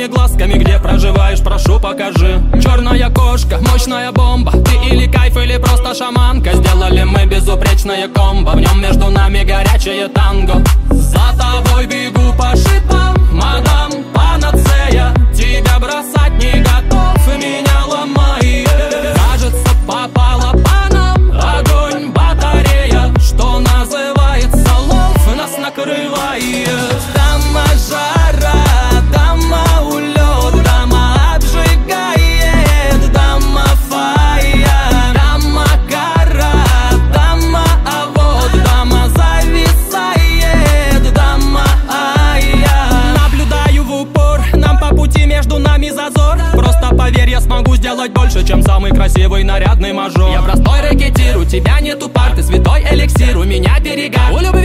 твоими глазками. Где проживаешь, прошу, покажи. Черная кошка, мощная бомба. Ты или кайф, или просто шаманка. Сделали мы безупречное комбо. В нем между нами горячее танго. За тобой бегу по шипам, мадам, панацея. Тебя бросать не готов, меня ломает. Кажется, попала по нам огонь, батарея. Что называется, лов нас накрывает. Дама жара, дама улет, дама обжигает, дама фая, дама кара, дама авод, дама зависает, дама ая. Наблюдаю в упор, нам по пути, между нами зазор. Просто поверь, я смогу сделать больше, чем самый красивый нарядный мажор. Я простой рэкетир, у тебя нету пар, ты святой эликсир, у меня перегар. У любви